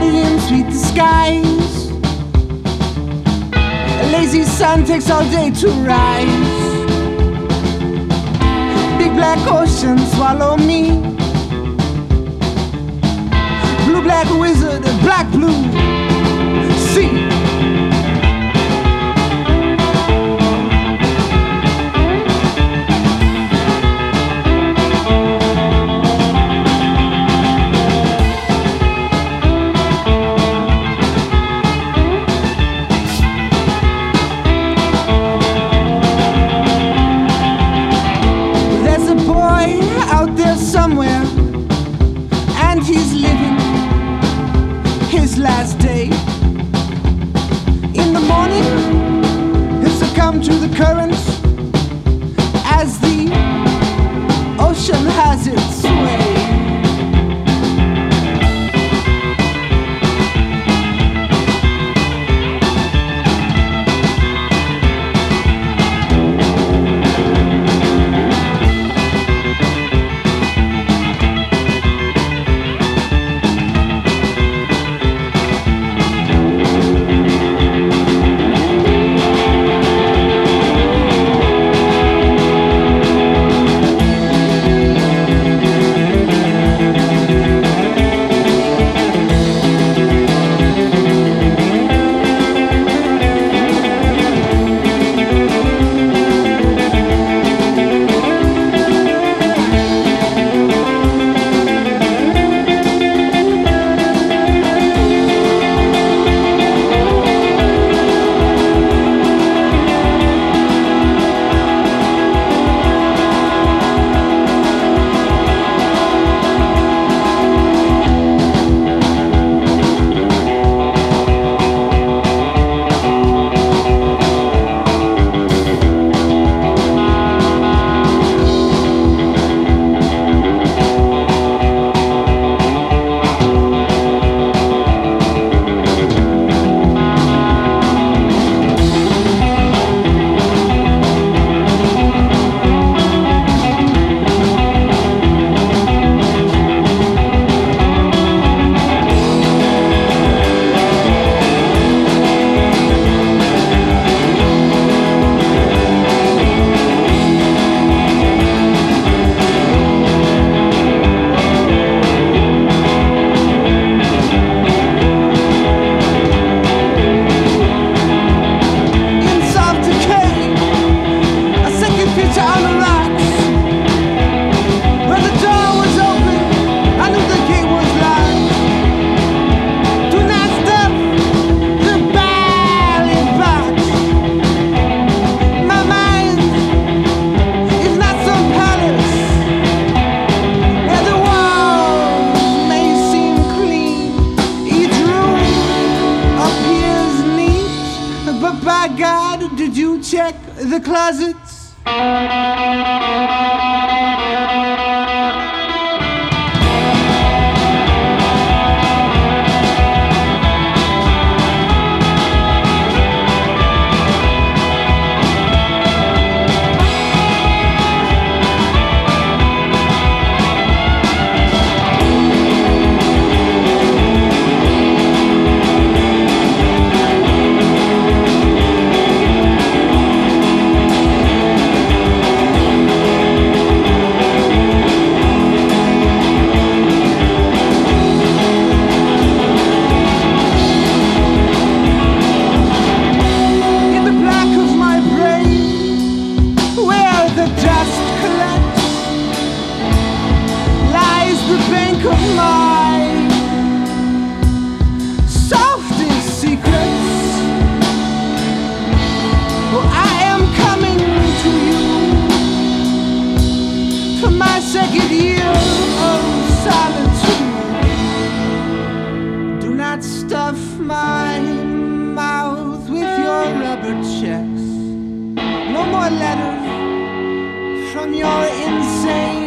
cloudy and sweet the skies. A lazy sun takes all day to rise. Big black ocean swallow me. Blue black wizard, black blue sea. Somewhere, and he's living his last day. In the morning, he'll succumb to the currents as the ocean has its way. By God, did you check the closets? Second year of solitude. Do not stuff my mouth with your rubber checks. No more letters from your insane